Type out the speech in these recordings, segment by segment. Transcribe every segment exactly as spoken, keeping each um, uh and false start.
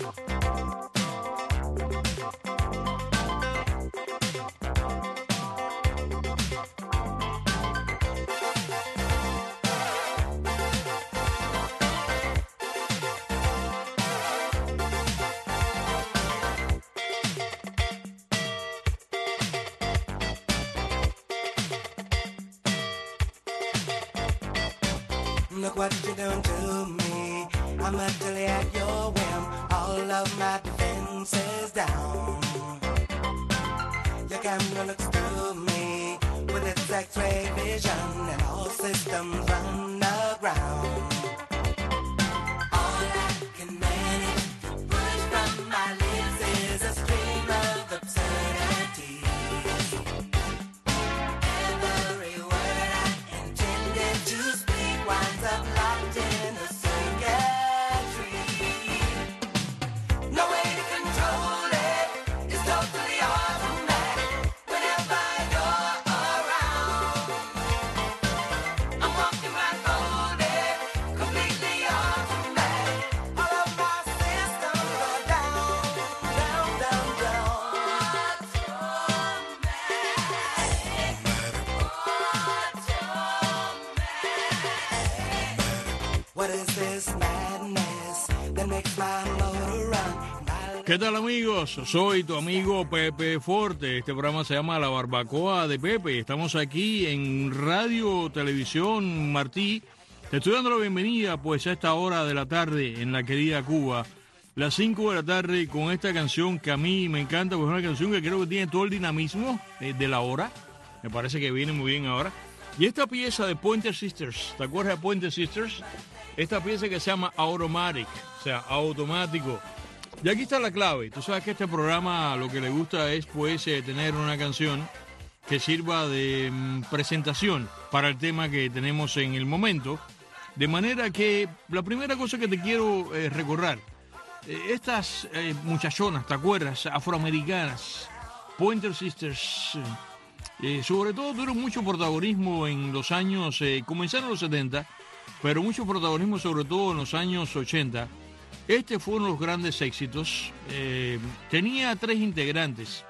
Look what you done to me. I'm utterly at your whim. All of my defenses down. Your camera looks through me with its X-ray vision, and all systems run aground. All I can manage to push from my lips is a stream of absurdities. Every word I intended to speak winds up locked in the circuitry. No way to control it. It's totally automatic. Whenever you're around, I'm walking blindfolded, completely automatic. All of my systems are down, down, down, down. What is this madness that makes my motor run? ¿Qué tal, amigos? Soy tu amigo Pepe Forte. Este programa se llama La Barbacoa de Pepe. Estamos aquí en Radio Televisión Martí. Te estoy dando la bienvenida pues a esta hora de la tarde en la querida Cuba. Las cinco de la tarde con esta canción que a mí me encanta, pues es una canción que creo que tiene todo el dinamismo eh, de la hora. Me parece que viene muy bien ahora. Y esta pieza de Pointer Sisters, ¿te acuerdas de Pointer Sisters? Esta pieza que se llama Automatic, o sea, automático. Y aquí está la clave. Tú sabes que este programa lo que le gusta es pues eh, tener una canción que sirva de mm, presentación para el tema que tenemos en el momento. De manera que la primera cosa que te quiero eh, recordar, eh, estas eh, muchachonas, ¿te acuerdas? Afroamericanas, Pointer Sisters, eh, sobre todo tuvieron mucho protagonismo en los años, eh, comenzaron en los setenta, pero mucho protagonismo sobre todo en los años ochenta. Este fue uno de los grandes éxitos. Eh, tenía tres integrantes.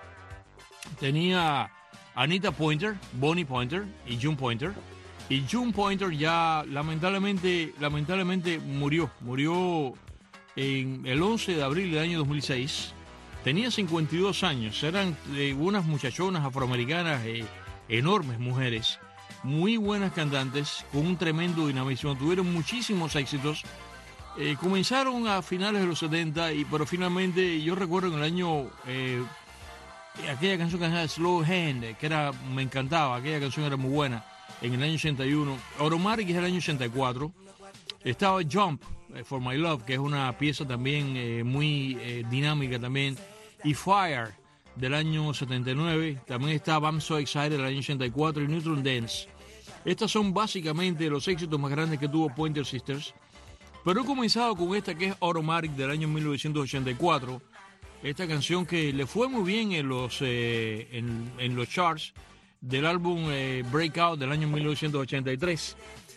Tenía Anita Pointer, Bonnie Pointer y June Pointer. Y June Pointer ya lamentablemente, lamentablemente murió. Murió en el once de abril del año dos mil seis. Tenía cincuenta y dos años. Eran eh, unas muchachonas afroamericanas, eh, enormes mujeres, muy buenas cantantes, con un tremendo dinamismo. Tuvieron muchísimos éxitos. Eh, comenzaron a finales de los setenta, y, pero finalmente yo recuerdo en el año, eh, aquella canción que se llama Slow Hand, que era, me encantaba, aquella canción era muy buena, en el año ochenta y uno. Automatic es el año ochenta y cuatro. Estaba Jump, eh, For My Love, que es una pieza también eh, muy eh, dinámica también, y Fire, del año setenta y nueve. También estaba I'm So Excited, del año ochenta y cuatro, y Neutron Dance. Estas son básicamente los éxitos más grandes que tuvo Pointer Sisters. Pero he comenzado con esta que es Automatic del año mil novecientos ochenta y cuatro. Esta canción que le fue muy bien en los, eh, en, en los charts del álbum eh, Breakout del año mil novecientos ochenta y tres.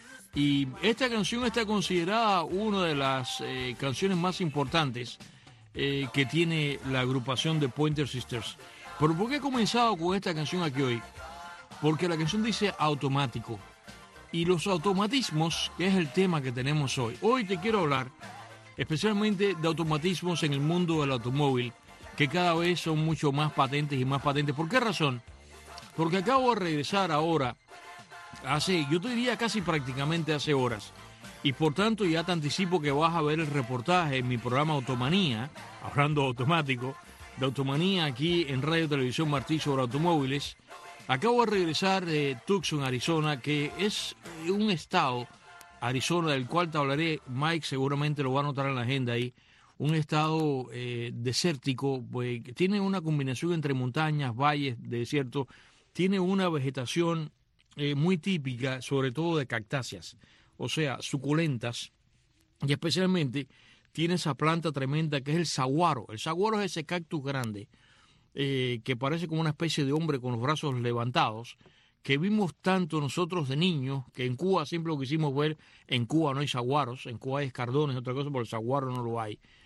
Y esta canción está considerada una de las eh, canciones más importantes eh, que tiene la agrupación de Pointer Sisters. ¿Pero por qué he comenzado con esta canción aquí hoy? Porque la canción dice automático. Y los automatismos, que es el tema que tenemos hoy. Hoy te quiero hablar especialmente de automatismos en el mundo del automóvil, que cada vez son mucho más patentes y más patentes. ¿Por qué razón? Porque acabo de regresar ahora, hace, yo te diría casi prácticamente hace horas, y por tanto ya te anticipo que vas a ver el reportaje en mi programa Automanía, hablando automático, de Automanía aquí en Radio Televisión Martí sobre automóviles. Acabo de regresar de Tucson, Arizona, que es un estado, Arizona, del cual te hablaré. Mike seguramente lo va a anotar en la agenda ahí. Un estado eh, desértico, pues, que tiene una combinación entre montañas, valles, desierto. Tiene una vegetación eh, muy típica, sobre todo de cactáceas, o sea, suculentas. Y especialmente tiene esa planta tremenda que es el saguaro. El saguaro es ese cactus grande, Eh, que parece como una especie de hombre con los brazos levantados, que vimos tanto nosotros de niños, que en Cuba siempre lo quisimos ver. En Cuba no hay saguaros, en Cuba hay escardones, otra cosa, pero el saguaro no lo hay.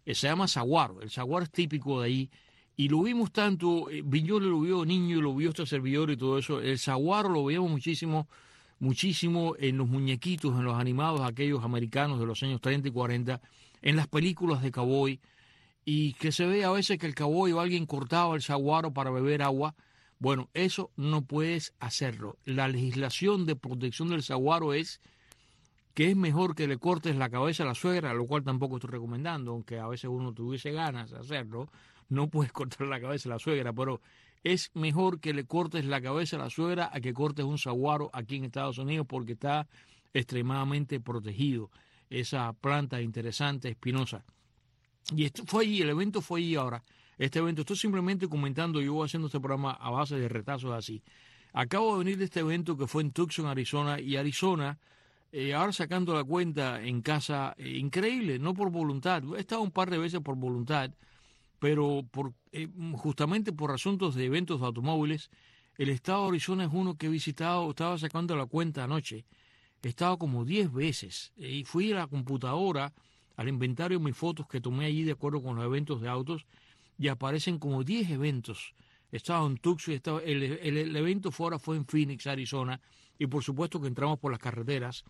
eh, se llama saguaro. El saguaro es típico de ahí. Y lo vimos tanto, eh, Viñoles lo vio niño, lo vio este servidor y todo eso. El saguaro lo veíamos muchísimo, muchísimo en los muñequitos, en los animados aquellos americanos de los años treinta y cuarenta, en las películas de cowboy, y que se ve a veces que el cowboy o alguien cortaba el saguaro para beber agua. Bueno, eso no puedes hacerlo. La legislación de protección del saguaro es que es mejor que le cortes la cabeza a la suegra, lo cual tampoco estoy recomendando, aunque a veces uno tuviese ganas de hacerlo. No puedes cortar la cabeza a la suegra, pero es mejor que le cortes la cabeza a la suegra a que cortes un saguaro aquí en Estados Unidos, porque está extremadamente protegido, esa planta interesante, espinosa. Y esto fue allí, el evento fue allí ahora. Este evento, estoy simplemente comentando, yo voy haciendo este programa a base de retazos así. Acabo de venir de este evento que fue en Tucson, Arizona, y Arizona, eh, ahora sacando la cuenta en casa, eh, increíble, no por voluntad. He estado un par de veces por voluntad, pero por, eh, justamente por asuntos de eventos de automóviles. El estado de Arizona es uno que he visitado, estaba sacando la cuenta anoche, he estado como diez veces, eh, y fui a la computadora, al inventario de mis fotos que tomé allí de acuerdo con los eventos de autos, y aparecen como diez eventos. He estado en Tucson, estaba, el, el, el evento fuera fue en Phoenix, Arizona, y por supuesto que entramos por las carreteras.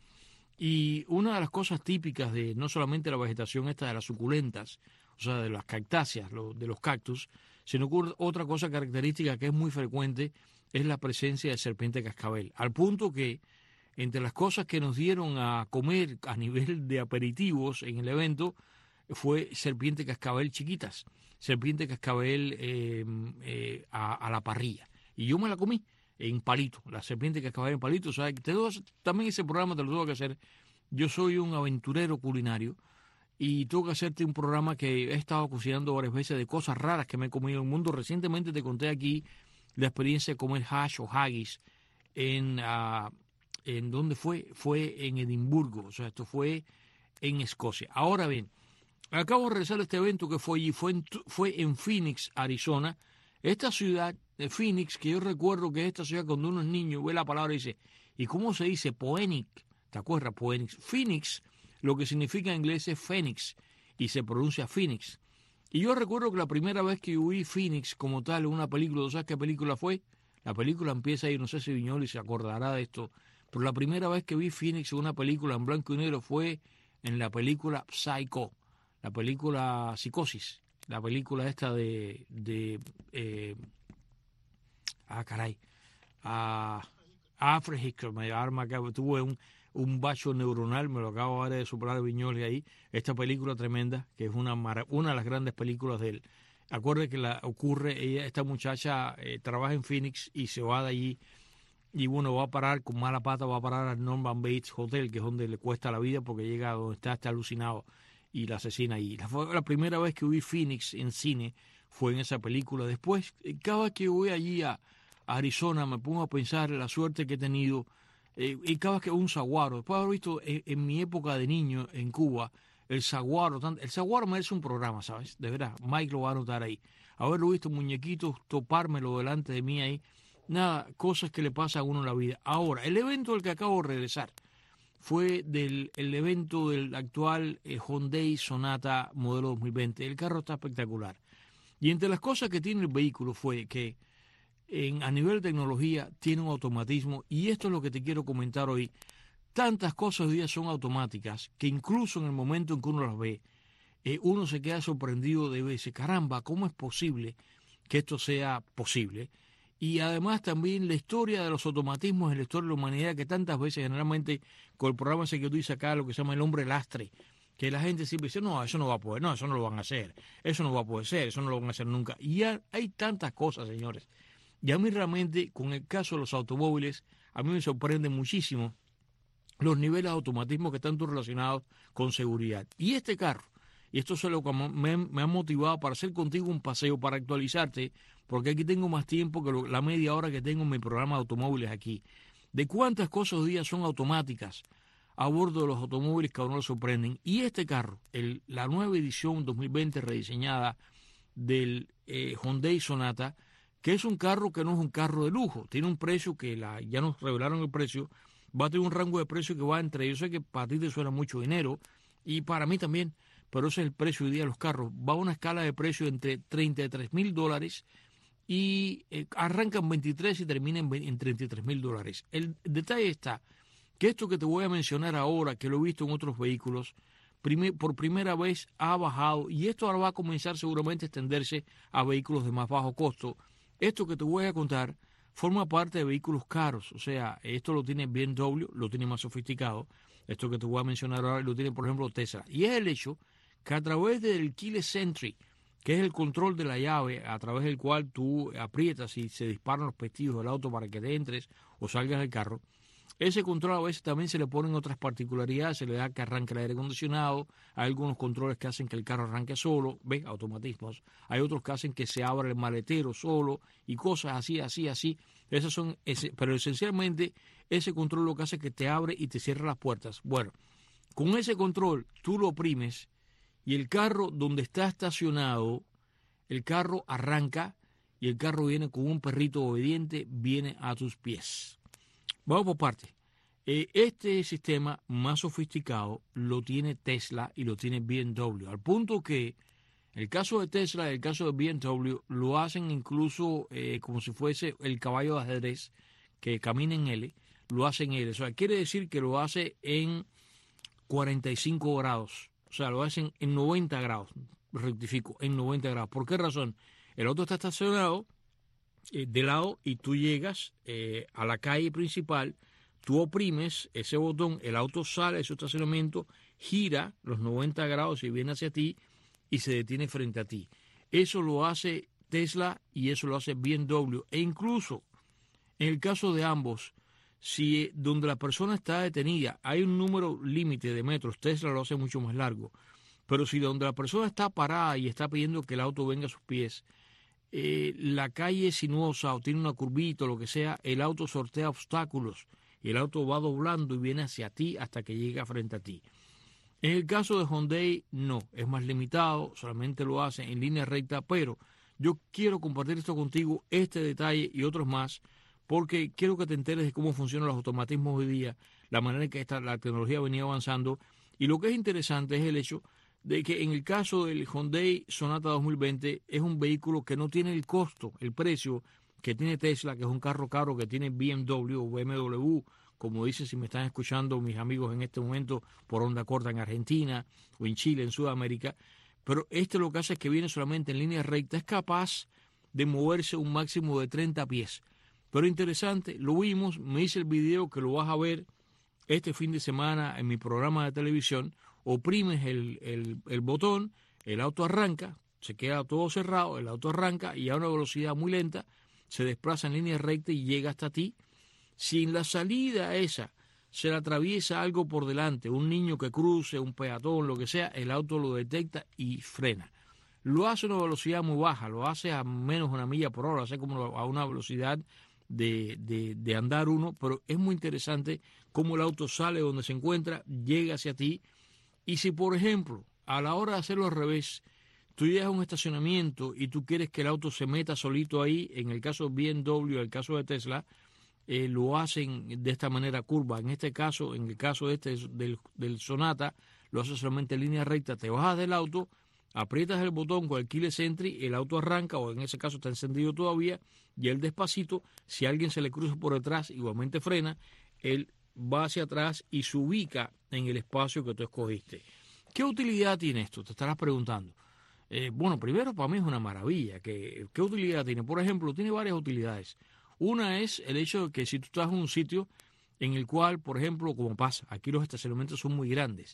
Y una de las cosas típicas de no solamente la vegetación esta de las suculentas, o sea, de las cactáceas, lo, de los cactus, sino que otra cosa característica que es muy frecuente es la presencia de serpiente cascabel. Al punto que entre las cosas que nos dieron a comer a nivel de aperitivos en el evento fue serpiente cascabel chiquitas, serpiente cascabel eh, eh, a, a la parrilla. Y yo me la comí en palito, la serpiente cascabel en palito. O sea, te doy, también ese programa te lo tengo que hacer. Yo soy un aventurero culinario y tengo que hacerte un programa que he estado cocinando varias veces de cosas raras que me he comido en el mundo. Recientemente te conté aquí la experiencia de comer hash o haggis en, uh, en ¿dónde fue? Fue en Edimburgo, o sea, esto fue en Escocia. Ahora bien, acabo de regresar a este evento que fue allí, fue en, fue en Phoenix, Arizona. Esta ciudad de Phoenix, que yo recuerdo que esta ciudad cuando uno es niño ve la palabra y dice, ¿y cómo se dice? Phoenix, ¿te acuerdas? Phoenix. Phoenix, lo que significa en inglés es Phoenix y se pronuncia Phoenix. Y yo recuerdo que la primera vez que vi Phoenix como tal en una película, ¿tú sabes qué película fue? La película empieza ahí, no sé si Viñoli se acordará de esto, pero la primera vez que vi Phoenix en una película en blanco y negro fue en la película Psycho, la película Psicosis, la película esta de, de eh, ah caray, ah, Alfred Hitchcock, me arma que tuve un, un bacho neuronal, me lo acabo ahora de superar Viñoli ahí, esta película tremenda, que es una, una de las grandes películas de él. Acuerde que la ocurre, ella, esta muchacha eh, trabaja en Phoenix y se va de allí, y bueno, va a parar con mala pata, va a parar al Norman Bates Hotel, que es donde le cuesta la vida porque llega a donde está, está alucinado y la asesina ahí. La, la primera vez que vi Phoenix en cine fue en esa película. Después, cada vez que voy allí a, a Arizona, me pongo a pensar la suerte que he tenido, eh, y cada vez que un saguaro, después de haber visto en, en mi época de niño en Cuba, el saguaro, el saguaro merece un programa, ¿sabes? De verdad, Mike lo va a anotar ahí. Haberlo visto muñequitos, topármelo delante de mí ahí, nada, cosas que le pasan a uno en la vida. Ahora, el evento del que acabo de regresar fue del el evento del actual eh, Hyundai Sonata modelo dos mil veinte. El carro está espectacular. Y entre las cosas que tiene el vehículo fue que en, a nivel de tecnología tiene un automatismo, y esto es lo que te quiero comentar hoy. Tantas cosas hoy día son automáticas que incluso en el momento en que uno las ve, eh, uno se queda sorprendido de verse, caramba, ¿cómo es posible que esto sea posible? Y además también la historia de los automatismos en la historia de la humanidad, que tantas veces generalmente con el programa ese que tú dices acá, lo que se llama el hombre lastre, que la gente siempre dice, no, eso no va a poder, no, eso no lo van a hacer, eso no va a poder ser, eso no lo van a hacer nunca. Y ya hay tantas cosas, señores. Y a mí realmente, con el caso de los automóviles, a mí me sorprende muchísimo los niveles de automatismo que están relacionados con seguridad. Y este carro, y esto es lo que me, me ha motivado para hacer contigo un paseo, para actualizarte, porque aquí tengo más tiempo que lo, la media hora que tengo en mi programa de automóviles aquí. De cuántas cosas hoy día son automáticas a bordo de los automóviles que a uno le sorprenden. Y este carro, el, la nueva edición dos mil veinte rediseñada del eh, Hyundai Sonata, que es un carro que no es un carro de lujo, tiene un precio que la, ya nos revelaron el precio, va a tener un rango de precio que va entre, yo sé que para ti te suena mucho dinero, y para mí también, pero ese es el precio hoy día de los carros. Va a una escala de precio entre treinta y tres mil dólares y eh, arrancan veintitrés y terminan en, en treinta y tres mil dólares. El detalle está que esto que te voy a mencionar ahora, que lo he visto en otros vehículos, primer, por primera vez ha bajado, y esto ahora va a comenzar seguramente a extenderse a vehículos de más bajo costo. Esto que te voy a contar forma parte de vehículos caros, o sea, esto lo tiene B M W, lo tiene más sofisticado. Esto que te voy a mencionar ahora lo tiene, por ejemplo, Tesla. Y es el hecho que a través del Keyless Entry, que es el control de la llave a través del cual tú aprietas y se disparan los pestillos del auto para que te entres o salgas del carro, ese control a veces también se le ponen otras particularidades, se le da que arranque el aire acondicionado, hay algunos controles que hacen que el carro arranque solo, ¿ves? Automatismos. Hay otros que hacen que se abra el maletero solo y cosas así, así, así. Esas son, ese, pero esencialmente ese control lo que hace es que te abre y te cierra las puertas. Bueno, con ese control tú lo oprimes y el carro donde está estacionado, el carro arranca y el carro viene con un perrito obediente, viene a tus pies. Vamos por partes. Eh, este sistema más sofisticado lo tiene Tesla y lo tiene B M W, al punto que el caso de Tesla y el caso de B M W lo hacen incluso eh, como si fuese el caballo de ajedrez que camina en L, lo hacen en L. O sea, quiere decir que lo hace en cuarenta y cinco grados, o sea, lo hacen en noventa grados, rectifico, en noventa grados. ¿Por qué razón? El auto está estacionado eh, de lado y tú llegas eh, a la calle principal, tú oprimes ese botón, el auto sale de su estacionamiento, gira los noventa grados y viene hacia ti y se detiene frente a ti. Eso lo hace Tesla y eso lo hace B M W. E incluso, en el caso de ambos, si donde la persona está detenida hay un número límite de metros, Tesla lo hace mucho más largo. Pero si donde la persona está parada y está pidiendo que el auto venga a sus pies, eh, la calle es sinuosa o tiene una curvita o lo que sea, el auto sortea obstáculos y el auto va doblando y viene hacia ti hasta que llega frente a ti. En el caso de Hyundai, no, es más limitado, solamente lo hace en línea recta, pero yo quiero compartir esto contigo, este detalle y otros más, porque quiero que te enteres de cómo funcionan los automatismos hoy día, la manera en que esta, la tecnología venía avanzando, y lo que es interesante es el hecho de que en el caso del Hyundai Sonata dos mil veinte es un vehículo que no tiene el costo, el precio que tiene Tesla, que es un carro caro que tiene B M W o B M W, como dicen si me están escuchando mis amigos en este momento por onda corta en Argentina o en Chile, en Sudamérica, pero este lo que hace es que viene solamente en línea recta, es capaz de moverse un máximo de treinta pies. Pero interesante, lo vimos, me hice el video que lo vas a ver este fin de semana en mi programa de televisión, oprimes el, el, el botón, el auto arranca, se queda todo cerrado, el auto arranca y a una velocidad muy lenta se desplaza en línea recta y llega hasta ti. Si en la salida esa se le atraviesa algo por delante, un niño que cruce, un peatón, lo que sea, el auto lo detecta y frena. Lo hace a una velocidad muy baja, lo hace a menos de una milla por hora, lo hace como a una velocidad de, de, de andar uno, pero es muy interesante cómo el auto sale donde se encuentra, llega hacia ti, y si por ejemplo, a la hora de hacerlo al revés, tú llegas a un estacionamiento y tú quieres que el auto se meta solito ahí, en el caso de B M W, en el caso de Tesla, Eh, lo hacen de esta manera curva. En este caso, en el caso de este del, del Sonata, lo hace solamente en línea recta. Te bajas del auto, aprietas el botón con el Keyless Entry, el auto arranca, o en ese caso está encendido todavía, y él despacito, si alguien se le cruza por detrás, igualmente frena, él va hacia atrás y se ubica en el espacio que tú escogiste. ¿Qué utilidad tiene esto? Te estarás preguntando. Eh, bueno, primero para mí es una maravilla. ¿Qué, qué utilidad tiene? Por ejemplo, tiene varias utilidades. Una es el hecho de que si tú estás en un sitio en el cual, por ejemplo, como pasa, aquí los estacionamientos son muy grandes,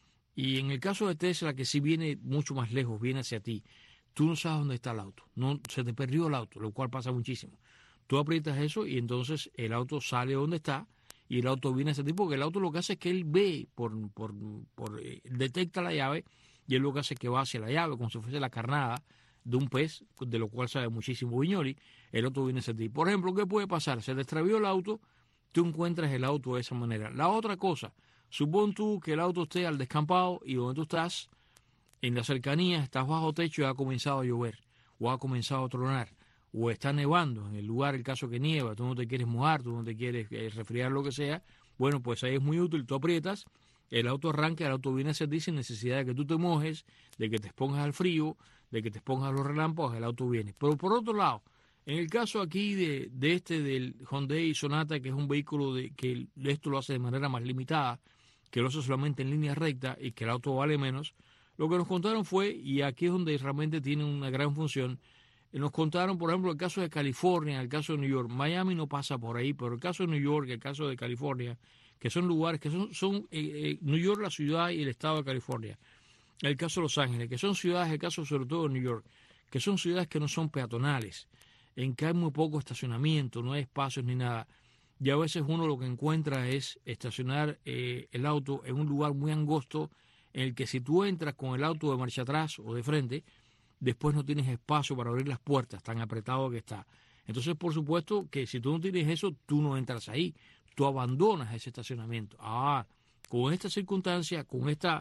y en el caso de Tesla, que sí viene mucho más lejos, viene hacia ti, tú no sabes dónde está el auto, no, se te perdió el auto, lo cual pasa muchísimo. Tú aprietas eso y entonces el auto sale donde está y el auto viene hacia ti, porque el auto lo que hace es que él ve, por, por, por eh, detecta la llave, y él lo que hace es que va hacia la llave, como si fuese la carnada de un pez, de lo cual sabe muchísimo Viñoli, el auto viene hacia ti. Por ejemplo, ¿qué puede pasar? Se te extravió el auto, tú encuentras el auto de esa manera. La otra cosa, supón tú que el auto esté al descampado y donde tú estás, en la cercanía, estás bajo techo y ha comenzado a llover, o ha comenzado a tronar, o está nevando, en el lugar, el caso que nieva, tú no te quieres mojar, tú no te quieres eh, resfriar, lo que sea, bueno, pues ahí es muy útil, tú aprietas el auto arranca, el auto viene hacia ti sin necesidad de que tú te mojes, de que te expongas al frío, de que te expongas a los relámpagos, el auto viene. Pero por otro lado, en el caso aquí de, de este del Hyundai Sonata, que es un vehículo de, que esto lo hace de manera más limitada, que lo hace solamente en línea recta y que el auto vale menos, lo que nos contaron fue, y aquí es donde realmente tiene una gran función, nos contaron, por ejemplo, el caso de California, el caso de New York. Miami no pasa por ahí, pero el caso de New York, el caso de California, que son lugares que son, son eh, eh, New York, la ciudad y el estado de California. El caso de Los Ángeles, que son ciudades, el caso sobre todo de New York, que son ciudades que no son peatonales, en que hay muy poco estacionamiento, no hay espacios ni nada. Y a veces uno lo que encuentra es estacionar eh, el auto en un lugar muy angosto, en el que si tú entras con el auto de marcha atrás o de frente, después no tienes espacio para abrir las puertas, tan apretado que está. Entonces, por supuesto que si tú no tienes eso, tú no entras ahí, tú abandonas ese estacionamiento. Ah, con esta circunstancia, con esta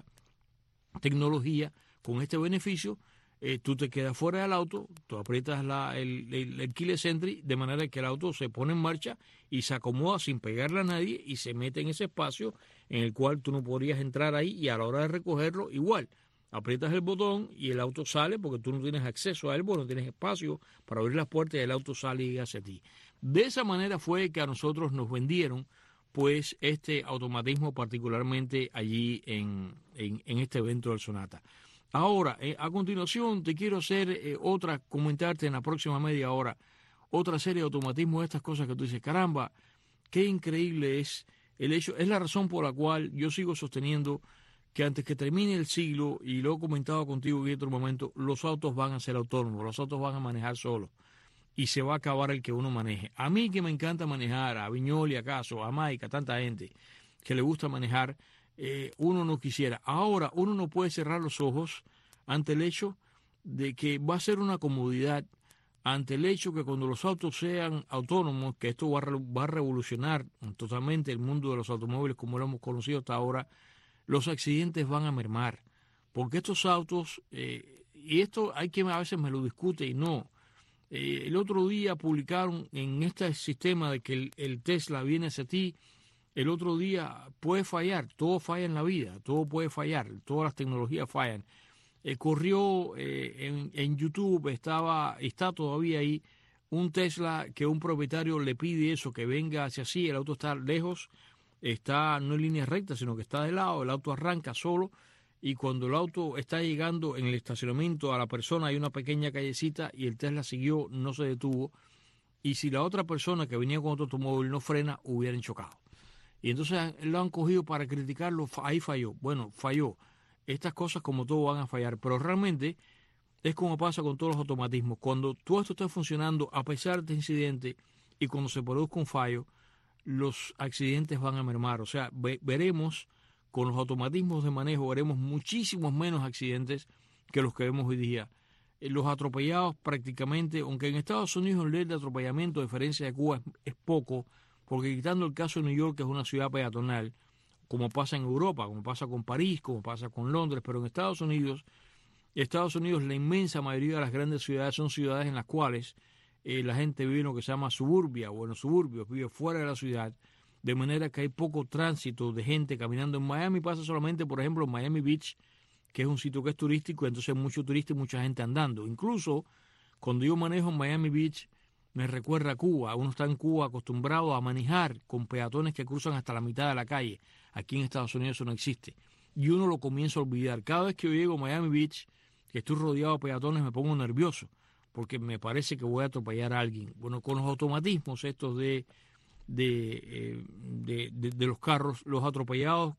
tecnología, con este beneficio, eh, tú te quedas fuera del auto, tú aprietas la, el, el, el keyless entry, de manera que el auto se pone en marcha y se acomoda sin pegarle a nadie y se mete en ese espacio en el cual tú no podrías entrar ahí, y a la hora de recogerlo igual. Aprietas el botón y el auto sale porque tú no tienes acceso a él, porque no tienes espacio para abrir las puertas y el auto sale y llega hacia ti. De esa manera fue que a nosotros nos vendieron pues este automatismo, particularmente allí en, en, en este evento del Sonata. Ahora, eh, a continuación te quiero hacer eh, otra, comentarte en la próxima media hora, otra serie de automatismos, estas cosas que tú dices, caramba, qué increíble es el hecho, es la razón por la cual yo sigo sosteniendo que antes que termine el siglo, y lo he comentado contigo en otro momento, los autos van a ser autónomos, los autos van a manejar solos, y se va a acabar el que uno maneje. A mí que me encanta manejar, a Viñoli, acaso, a Mike, a tanta gente que le gusta manejar, eh, uno no quisiera. Ahora, uno no puede cerrar los ojos ante el hecho de que va a ser una comodidad, ante el hecho que cuando los autos sean autónomos, que esto va a, va a revolucionar totalmente el mundo de los automóviles como lo hemos conocido hasta ahora, los accidentes van a mermar, porque estos autos, eh, y esto hay quien a veces me lo discute y no, eh, el otro día publicaron en este sistema de que el, el Tesla viene hacia ti, el otro día puede fallar, todo falla en la vida, todo puede fallar, todas las tecnologías fallan. Eh, corrió eh, en, en YouTube, estaba, está todavía ahí, un Tesla que un propietario le pide eso, que venga hacia sí, el auto está lejos, está no en línea recta, sino que está de lado, el auto arranca solo, y cuando el auto está llegando en el estacionamiento a la persona hay una pequeña callecita y el Tesla siguió, no se detuvo, y si la otra persona que venía con otro automóvil no frena, hubieran chocado. Y entonces lo han cogido para criticarlo, ahí falló. Bueno, falló. Estas cosas como todo van a fallar, pero realmente es como pasa con todos los automatismos. Cuando todo esto está funcionando a pesar de este incidente y cuando se produzca un fallo, los accidentes van a mermar. O sea, ve, veremos con los automatismos de manejo, veremos muchísimos menos accidentes que los que vemos hoy día. Eh, los atropellados prácticamente, aunque en Estados Unidos el nivel de atropellamiento, a diferencia de Cuba, es, es poco, porque quitando el caso de New York, que es una ciudad peatonal, como pasa en Europa, como pasa con París, como pasa con Londres, pero en Estados Unidos, Estados Unidos, la inmensa mayoría de las grandes ciudades son ciudades en las cuales eh, la gente vive en lo que se llama suburbia o en los suburbios, vive fuera de la ciudad, de manera que hay poco tránsito de gente caminando. En Miami pasa solamente, por ejemplo, en Miami Beach, que es un sitio que es turístico, entonces hay mucho turista y mucha gente andando. Incluso cuando yo manejo en Miami Beach, me recuerda a Cuba. Uno está en Cuba acostumbrado a manejar con peatones que cruzan hasta la mitad de la calle. Aquí en Estados Unidos eso no existe. Y uno lo comienza a olvidar. Cada vez que yo llego a Miami Beach, que estoy rodeado de peatones, me pongo nervioso, porque me parece que voy a atropellar a alguien. Bueno, con los automatismos estos de, de, eh, de, de, de los carros, los atropellados,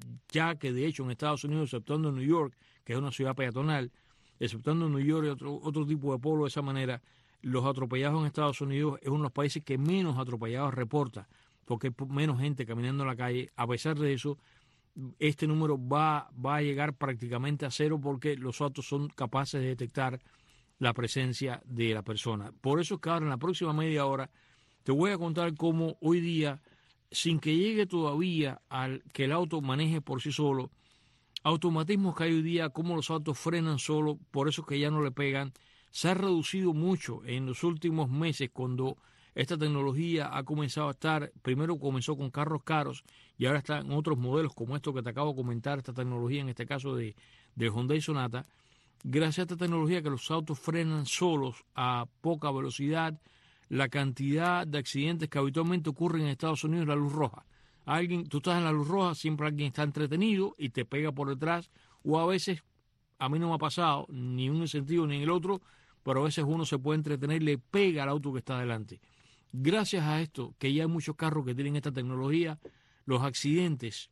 ya que de hecho en Estados Unidos, exceptuando New York, que es una ciudad peatonal, exceptuando New York y otro, otro tipo de pueblo de esa manera, los atropellados en Estados Unidos es uno de los países que menos atropellados reporta, porque hay menos gente caminando en la calle. A pesar de eso, este número va, va a llegar prácticamente a cero porque los autos son capaces de detectar la presencia de la persona. Por eso es que ahora en la próxima media hora te voy a contar cómo hoy día, sin que llegue todavía al que el auto maneje por sí solo, automatismos que hay hoy día, cómo los autos frenan solo, por eso es que ya no le pegan. Se ha reducido mucho en los últimos meses cuando esta tecnología ha comenzado a estar, primero comenzó con carros caros y ahora están otros modelos como esto que te acabo de comentar, esta tecnología, en este caso de, de Hyundai Sonata. Gracias a esta tecnología que los autos frenan solos a poca velocidad, la cantidad de accidentes que habitualmente ocurren en Estados Unidos en la luz roja. Alguien, tú estás en la luz roja, siempre alguien está entretenido y te pega por detrás, o a veces, a mí no me ha pasado, ni en un sentido ni en el otro, pero a veces uno se puede entretener y le pega al auto que está adelante. Gracias a esto, que ya hay muchos carros que tienen esta tecnología, los accidentes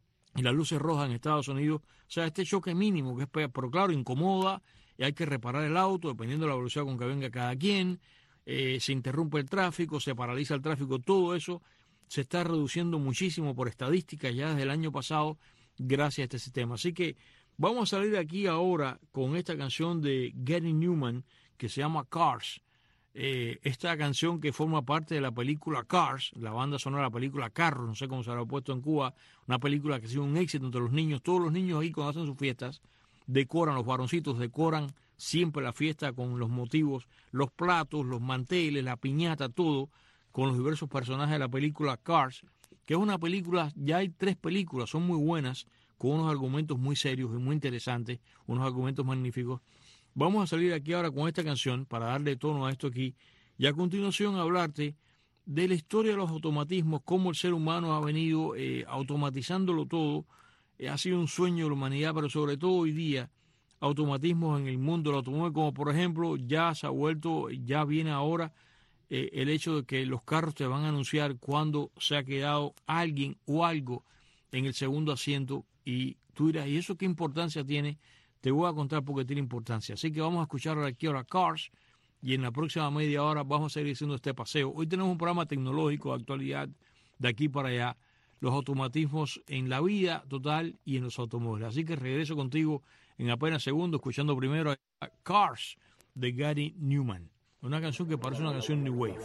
y las luces rojas en Estados Unidos, o sea, este choque mínimo, que es, pero claro, incomoda, y hay que reparar el auto, dependiendo de la velocidad con que venga cada quien, eh, se interrumpe el tráfico, se paraliza el tráfico, todo eso se está reduciendo muchísimo por estadísticas ya desde el año pasado, gracias a este sistema. Así que vamos a salir de aquí ahora con esta canción de Gary Newman, que se llama Cars. Eh, esta canción que forma parte de la película Cars, la banda sonora de la película Carros, no sé cómo se habrá puesto en Cuba, una película que ha sido un éxito entre los niños. Todos los niños ahí cuando hacen sus fiestas decoran, los varoncitos decoran siempre la fiesta con los motivos, los platos, los manteles, la piñata, todo con los diversos personajes de la película Cars, que es una película, ya hay tres películas, son muy buenas, con unos argumentos muy serios y muy interesantes, unos argumentos magníficos. Vamos a salir aquí ahora con esta canción para darle tono a esto aquí y a continuación hablarte de la historia de los automatismos, cómo el ser humano ha venido eh, automatizándolo todo. Eh, ha sido un sueño de la humanidad, pero sobre todo hoy día, automatismos en el mundo del automóvil, como por ejemplo ya se ha vuelto, ya viene ahora eh, el hecho de que los carros te van a anunciar cuando se ha quedado alguien o algo en el segundo asiento y tú dirás, ¿y eso qué importancia tiene? Te voy a contar porque tiene importancia. Así que vamos a escuchar aquí ahora Cars y en la próxima media hora vamos a seguir haciendo este paseo. Hoy tenemos un programa tecnológico de actualidad de aquí para allá, los automatismos en la vida total y en los automóviles. Así que regreso contigo en apenas segundos, escuchando primero a Cars de Gary Newman, una canción que parece una canción New Wave.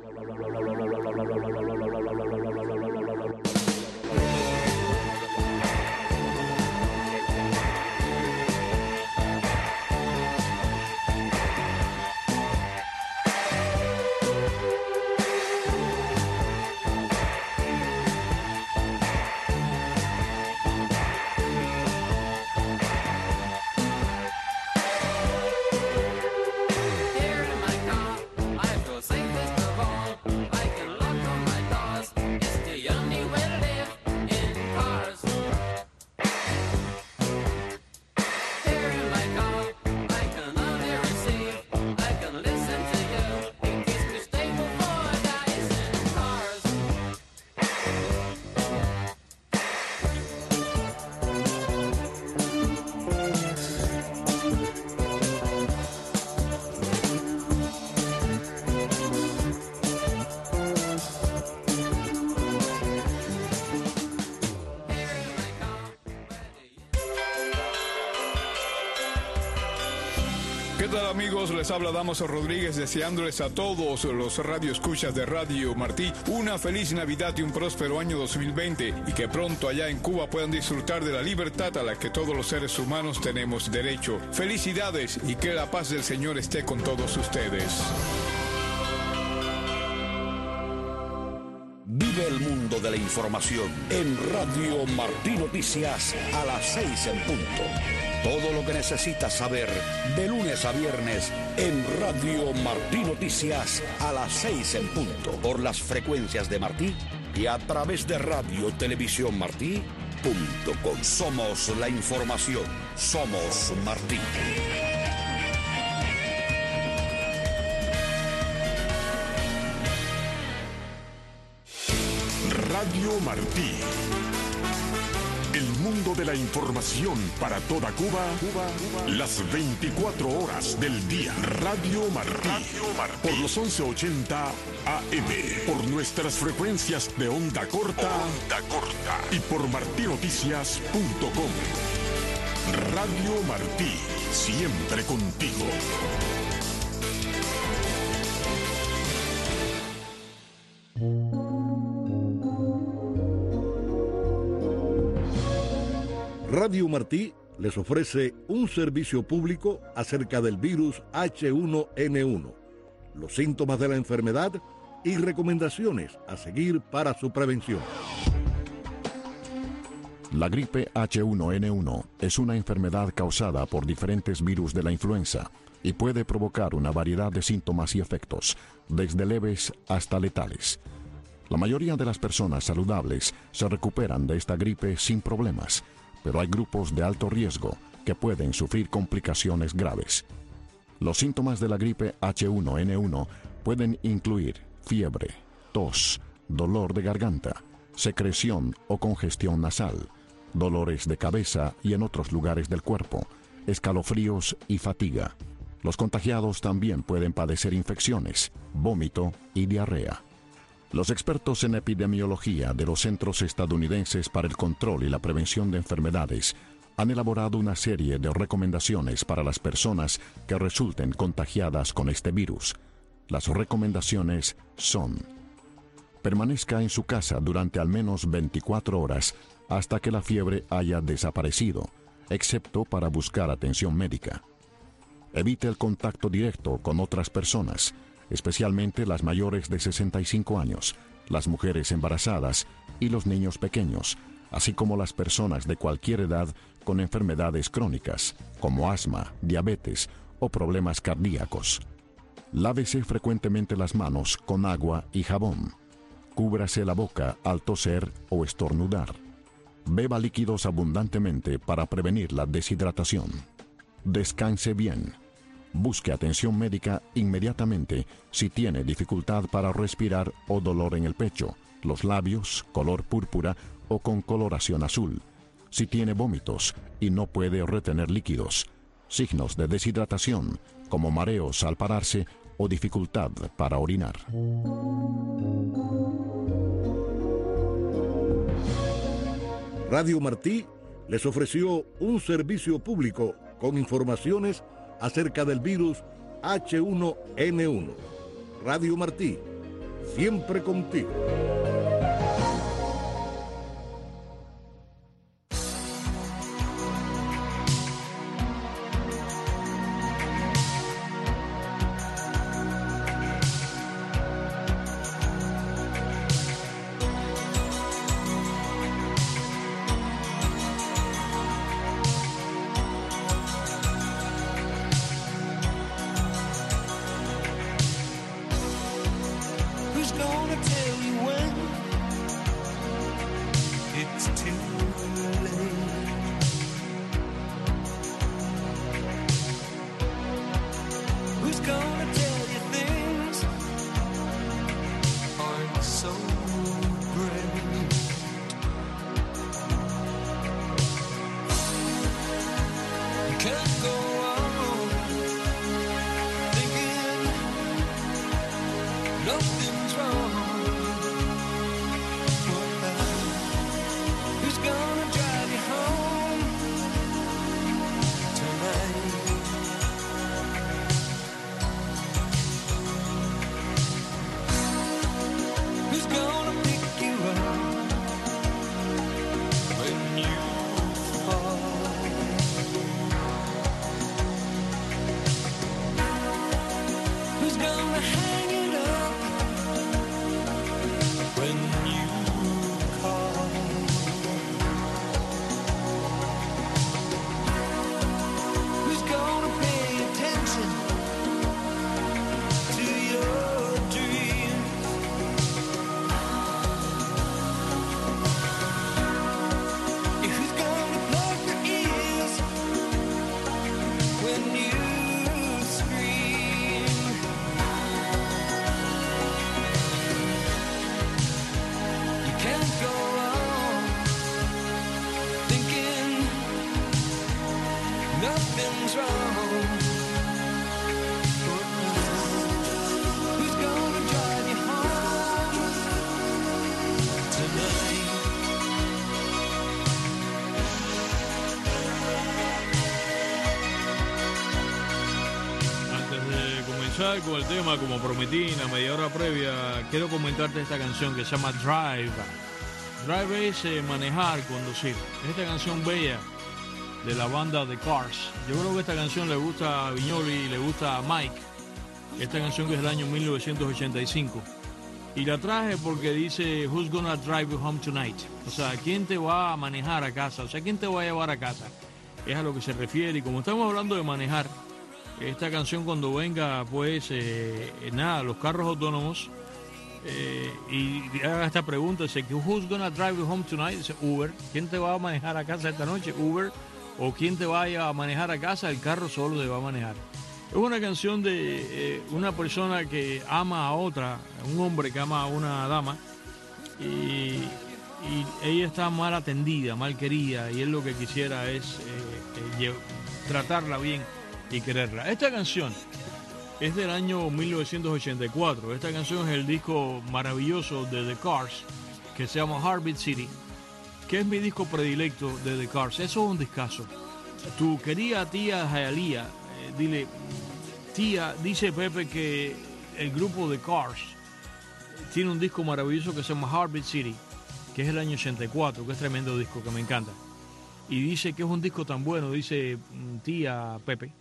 ¿Qué tal, amigos? Les habla Damaso Rodríguez, deseándoles a todos los radioescuchas de Radio Martí una feliz Navidad y un próspero año dos mil veinte, y que pronto allá en Cuba puedan disfrutar de la libertad a la que todos los seres humanos tenemos derecho. Felicidades y que la paz del Señor esté con todos ustedes. Vive el mundo de la información en Radio Martí Noticias a las seis en punto. Todo lo que necesitas saber de lunes a viernes en Radio Martí Noticias a las seis en punto. Por las frecuencias de Martí y a través de Radio Televisión Martí punto com. Somos la información. Somos Martí. Radio Martí. El mundo de la información para toda Cuba, Cuba, Cuba, las veinticuatro horas del día. Radio Martí. Radio Martí. Por los once ochenta A M. Por nuestras frecuencias de onda corta. Onda corta. Y por martí noticias punto com. Radio Martí. Siempre contigo. Radio Martí les ofrece un servicio público acerca del virus H uno N uno, los síntomas de la enfermedad y recomendaciones a seguir para su prevención. La gripe H uno N uno es una enfermedad causada por diferentes virus de la influenza y puede provocar una variedad de síntomas y efectos, desde leves hasta letales. La mayoría de las personas saludables se recuperan de esta gripe sin problemas, pero hay grupos de alto riesgo que pueden sufrir complicaciones graves. Los síntomas de la gripe H uno N uno pueden incluir fiebre, tos, dolor de garganta, secreción o congestión nasal, dolores de cabeza y en otros lugares del cuerpo, escalofríos y fatiga. Los contagiados también pueden padecer infecciones, vómito y diarrea. Los expertos en epidemiología de los Centros Estadounidenses para el Control y la Prevención de Enfermedades han elaborado una serie de recomendaciones para las personas que resulten contagiadas con este virus. Las recomendaciones son: permanezca en su casa durante al menos veinticuatro horas hasta que la fiebre haya desaparecido, excepto para buscar atención médica. Evite el contacto directo con otras personas, especialmente las mayores de sesenta y cinco años, las mujeres embarazadas y los niños pequeños, así como las personas de cualquier edad con enfermedades crónicas, como asma, diabetes o problemas cardíacos. Lávese frecuentemente las manos con agua y jabón. Cúbrase la boca al toser o estornudar. Beba líquidos abundantemente para prevenir la deshidratación. Descanse bien. Busque atención médica inmediatamente si tiene dificultad para respirar o dolor en el pecho, los labios, color púrpura o con coloración azul. Si tiene vómitos y no puede retener líquidos. Signos de deshidratación, como mareos al pararse o dificultad para orinar. Radio Martí les ofreció un servicio público con informaciones acerca del virus H uno N uno. Radio Martí, siempre contigo. Con el tema, como prometí en la media hora previa, quiero comentarte esta canción que se llama Drive. Drive es eh, manejar, conducir. Esta canción bella de la banda The Cars. Yo creo que esta canción le gusta a Viñoli y le gusta a Mike. Esta canción que es del año mil novecientos ochenta y cinco. Y la traje porque dice, who's gonna drive you home tonight? O sea, ¿quién te va a manejar a casa? O sea, ¿quién te va a llevar a casa? Es a lo que se refiere. Y como estamos hablando de manejar, esta canción cuando venga, pues, eh, nada, los carros autónomos, eh, y haga esta pregunta, dice, who's gonna drive you home tonight? Dice, Uber. ¿Quién te va a manejar a casa esta noche? Uber. O ¿quién te vaya a manejar a casa? El carro solo te va a manejar. Es una canción de eh, una persona que ama a otra, un hombre que ama a una dama, y, y ella está mal atendida, mal querida, y él lo que quisiera es eh, eh, tratarla bien y quererla. Esta canción es del año mil novecientos ochenta y cuatro. Esta canción es el disco maravilloso de The Cars, que se llama Heartbeat City, que es mi disco predilecto de The Cars. Eso es un discazo. Tu querida tía Hialeah, eh, dile, tía, dice Pepe que el grupo The Cars tiene un disco maravilloso que se llama Heartbeat City, que es el año ochenta y cuatro, que es tremendo disco, que me encanta. Y dice que es un disco tan bueno, dice tía Pepe,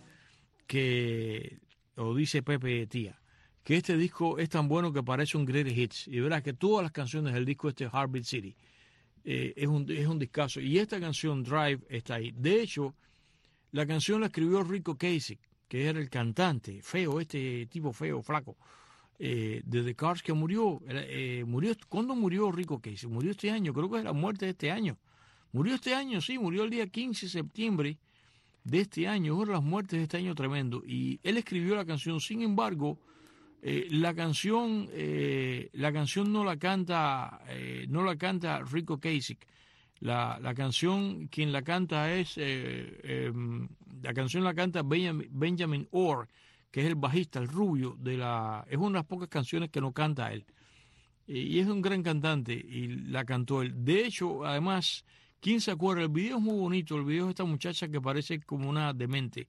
que, o dice Pepe tía, que este disco es tan bueno que parece un greatest hits. Y verás que todas las canciones del disco este Heartbeat City eh, es un es un discazo. Y esta canción Drive está ahí. De hecho, la canción la escribió Rico Kasich, que era el cantante feo, este tipo feo, flaco, eh, de The Cars, que murió. Eh, murió ¿Cuándo murió Rico Kasich? Murió este año, creo que es la muerte de este año. Murió este año, sí, murió el día quince de septiembre de este año. Es una de las muertes de este año tremendo. Y él escribió la canción. Sin embargo, eh, la canción eh, la canción no la canta eh, no la canta Rico Kasich. La, la canción, quien la canta es eh, eh, la canción la canta Benjamin, Benjamin Orr, que es el bajista, el rubio de la, es una de las pocas canciones que no canta él. Y es un gran cantante y la cantó él. De hecho, además, ¿quién se acuerda? El video es muy bonito. El video es esta muchacha que parece como una demente.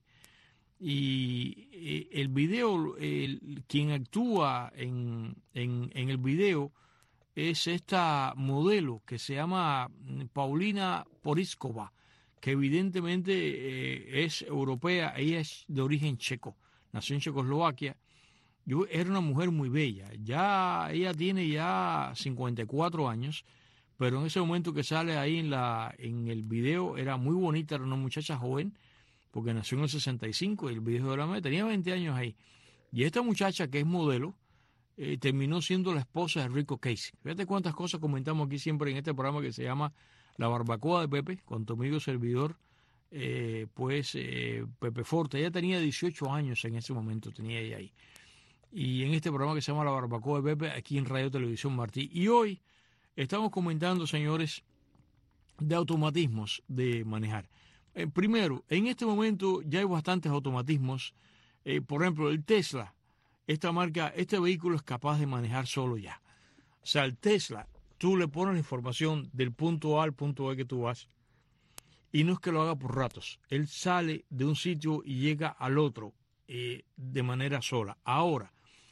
Y el video, el, quien actúa en, en, en el video es esta modelo que se llama Paulina Porizkova, que evidentemente eh, es europea. Ella es de origen checo, nació en Checoslovaquia. Yo, era una mujer muy bella. Ya ella tiene ya cincuenta y cuatro años, pero en ese momento que sale ahí en, la, en el video era muy bonita, era una muchacha joven, porque nació en el sesenta y cinco y el video de la madre tenía veinte años ahí. Y esta muchacha que es modelo eh, terminó siendo la esposa de Rico Kasich. Fíjate cuántas cosas comentamos aquí siempre en este programa que se llama La Barbacoa de Pepe, con tu amigo servidor, eh, pues eh, Pepe Forte. Ella tenía dieciocho años en ese momento, tenía ella ahí. Y en este programa que se llama La Barbacoa de Pepe, aquí en Radio Televisión Martí. Y hoy estamos comentando, señores, de automatismos de manejar. Eh, primero, en este momento ya hay bastantes automatismos. Eh, por ejemplo, el Tesla, esta marca, este vehículo es capaz de manejar solo ya. O sea, el Tesla, tú le pones la información del punto A al punto B que tú vas, y no es que lo haga por ratos. Él sale de un sitio y llega al otro eh, de manera sola. Ahora,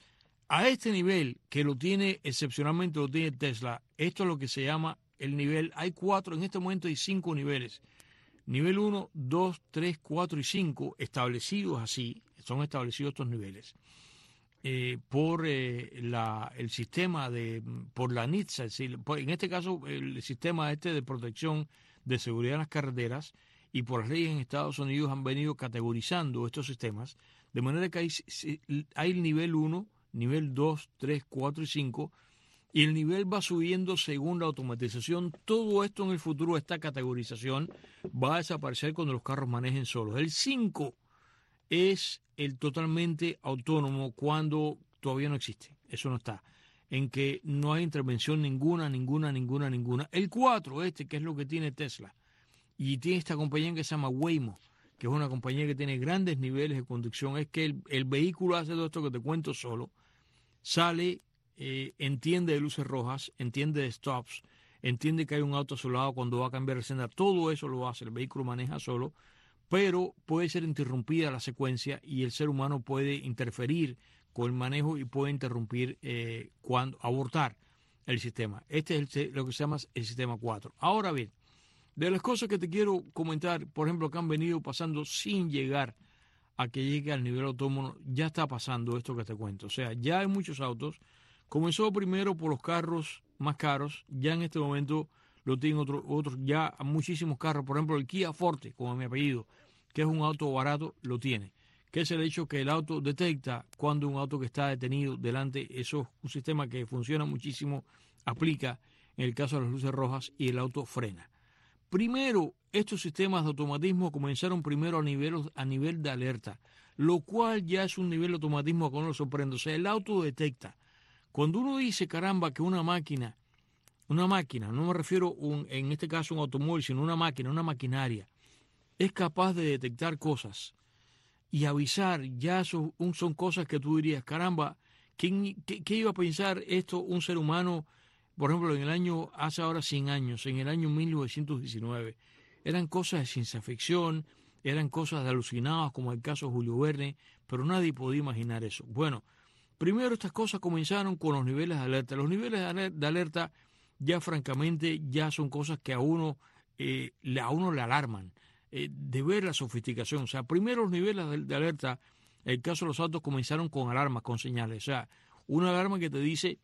a este nivel que lo tiene, excepcionalmente lo tiene Tesla, esto es lo que se llama el nivel, hay cuatro, en este momento hay cinco niveles. Nivel uno, dos, tres, cuatro y cinco, establecidos así, son establecidos estos niveles, eh, por eh, la, el sistema de, por la NHTSA, es decir, por, en este caso el sistema este de protección de seguridad en las carreteras, y por las leyes en Estados Unidos han venido categorizando estos sistemas, de manera que hay, hay el nivel uno, nivel dos, tres, cuatro y cinco, y el nivel va subiendo según la automatización. Todo esto en el futuro, esta categorización, va a desaparecer cuando los carros manejen solos. El cinco es el totalmente autónomo cuando todavía no existe. Eso no está. En que no hay intervención ninguna, ninguna, ninguna, ninguna. El cuatro, este, que es lo que tiene Tesla, y tiene esta compañía que se llama Waymo, que es una compañía que tiene grandes niveles de conducción, es que el, el vehículo hace todo esto que te cuento solo, sale, eh, entiende de luces rojas, entiende de stops, entiende que hay un auto a su lado cuando va a cambiar el senda, todo eso lo hace, el vehículo maneja solo, pero puede ser interrumpida la secuencia y el ser humano puede interferir con el manejo y puede interrumpir, eh, cuando abortar el sistema. Este es el, lo que se llama el sistema cuatro. Ahora bien, de las cosas que te quiero comentar, por ejemplo, que han venido pasando sin llegar a que llegue al nivel autónomo, ya está pasando esto que te cuento. O sea, ya hay muchos autos Comenzó primero por los carros más caros, ya en este momento lo tienen otros, otros ya muchísimos carros, por ejemplo el Kia Forte, como mi apellido, que es un auto barato, lo tiene, que es el hecho que el auto detecta cuando un auto que está detenido delante, eso es un sistema que funciona muchísimo, aplica en el caso de las luces rojas y el auto frena. Primero, estos sistemas de automatismo comenzaron primero a nivel, a nivel de alerta, lo cual ya es un nivel de automatismo que no lo sorprende. O sea, el auto detecta. Cuando uno dice, caramba, que una máquina, una máquina, no me refiero un, en este caso a un automóvil, sino una máquina, una maquinaria, es capaz de detectar cosas y avisar, ya son, son cosas que tú dirías, caramba, ¿quién, qué, ¿qué iba a pensar esto un ser humano? Por ejemplo, en el año, hace ahora cien años, en el año mil novecientos diecinueve, eran cosas de ciencia ficción, eran cosas de alucinados, como el caso de Julio Verne, pero nadie podía imaginar eso. Bueno, primero estas cosas comenzaron con los niveles de alerta. Los niveles de alerta ya francamente ya son cosas que a uno, eh, a uno le alarman, eh, de ver la sofisticación. O sea, primero los niveles de, de alerta, en el caso de los autos, comenzaron con alarmas, con señales. O sea, una alarma que te dice...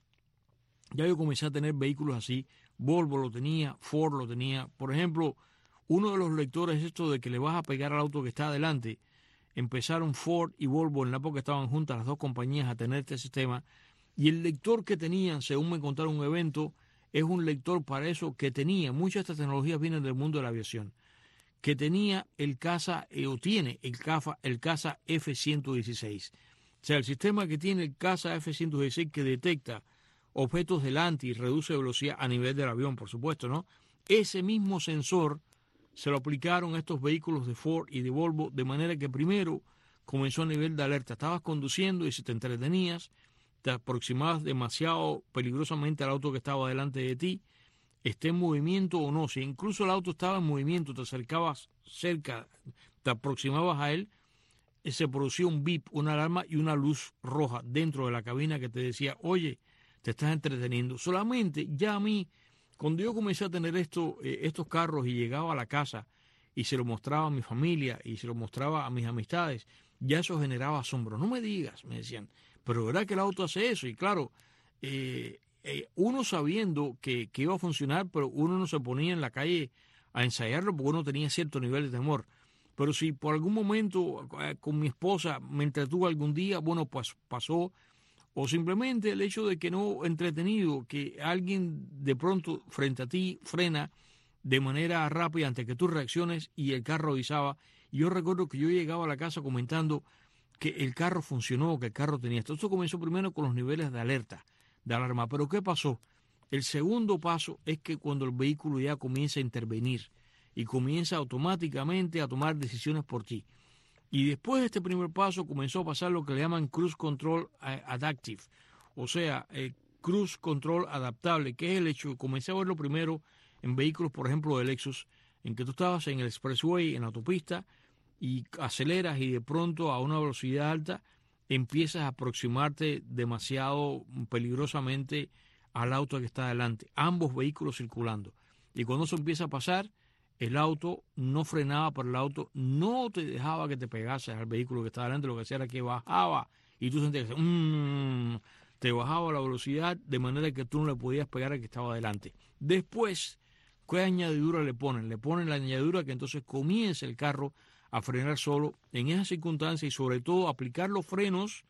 Ya yo comencé a tener vehículos así, Volvo lo tenía, Ford lo tenía. Por ejemplo, uno de los lectores, esto de que le vas a pegar al auto que está adelante, empezaron Ford y Volvo en la época que estaban juntas las dos compañías a tener este sistema, y el lector que tenían, según me contaron en un evento, es un lector para eso que tenía, muchas de estas tecnologías vienen del mundo de la aviación, que tenía el caza, eh, o tiene el caza, el caza F ciento dieciséis. O sea, el sistema que tiene el caza F ciento dieciséis que detecta objetos delante y reduce velocidad a nivel del avión, por supuesto, ¿no? Ese mismo sensor se lo aplicaron a estos vehículos de Ford y de Volvo, de manera que primero comenzó a nivel de alerta. Estabas conduciendo y si te entretenías, te aproximabas demasiado peligrosamente al auto que estaba delante de ti, esté en movimiento o no. Si incluso el auto estaba en movimiento, te acercabas cerca, te aproximabas a él, se producía un bip, una alarma y una luz roja dentro de la cabina que te decía, oye, te estás entreteniendo. Solamente ya a mí, cuando yo comencé a tener esto, eh, estos carros y llegaba a la casa y se lo mostraba a mi familia y se lo mostraba a mis amistades, ya eso generaba asombro. No me digas, me decían, pero ¿verdad que el auto hace eso? Y claro, eh, eh, uno sabiendo que, que iba a funcionar, pero uno no se ponía en la calle a ensayarlo porque uno tenía cierto nivel de temor. Pero si por algún momento eh, con mi esposa me entretuvo algún día, bueno, pues pasó. O simplemente el hecho de que no entretenido, que alguien de pronto frente a ti frena de manera rápida antes que tú reacciones y el carro avisaba. Y yo recuerdo que yo llegaba a la casa comentando que el carro funcionó, que el carro tenía esto. Esto comenzó primero con los niveles de alerta, de alarma. Pero ¿qué pasó? El segundo paso es que cuando el vehículo ya comienza a intervenir y comienza automáticamente a tomar decisiones por ti. Y después de este primer paso comenzó a pasar lo que le llaman Cruise Control Adaptive, o sea, eh, Cruise Control adaptable, que es el hecho, comencé a verlo primero en vehículos, por ejemplo, de Lexus, en que tú estabas en el expressway, en la autopista, y aceleras y de pronto a una velocidad alta empiezas a aproximarte demasiado peligrosamente al auto que está adelante, ambos vehículos circulando. Y cuando eso empieza a pasar, el auto no frenaba, pero el auto no te dejaba que te pegases al vehículo que estaba delante, lo que hacía era que bajaba y tú sentías que mmm, te bajaba la velocidad de manera que tú no le podías pegar al que estaba delante. Después, ¿qué añadidura le ponen? Le ponen la añadidura que entonces comienza el carro a frenar solo en esas circunstancias y sobre todo aplicar los frenos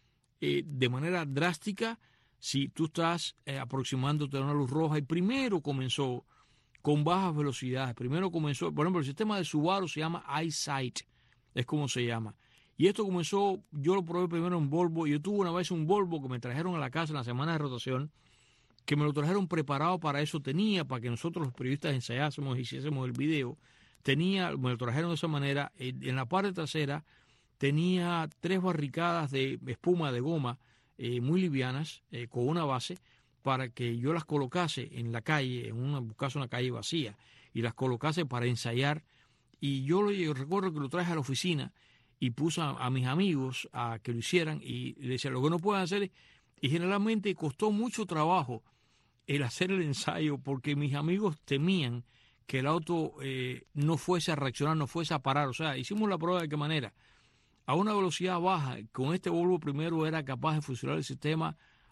eh, de manera drástica si tú estás eh, aproximándote a una luz roja. Y primero comenzó con bajas velocidades. Primero comenzó, por ejemplo, el sistema de Subaru se llama EyeSight, es como se llama. Y esto comenzó, yo lo probé primero en Volvo. Yo tuve una vez un Volvo que me trajeron a la casa en la semana de rotación, que me lo trajeron preparado para eso. Tenía, para que nosotros los periodistas ensayásemos y hiciésemos el video, tenía, me lo trajeron de esa manera. En la parte trasera tenía tres barricadas de espuma de goma eh, muy livianas, eh, con una base, para que yo las colocase en la calle, en una, buscase una calle vacía, y las colocase para ensayar. Y yo, lo, yo recuerdo que lo traje a la oficina y puse a, a mis amigos a que lo hicieran, y les decía, lo que no pueden hacer, y generalmente costó mucho trabajo el hacer el ensayo, porque mis amigos temían que el auto eh, no fuese a reaccionar, no fuese a parar. O sea, hicimos la prueba de qué manera. A una velocidad baja, con este Volvo primero era capaz de funcionar el sistema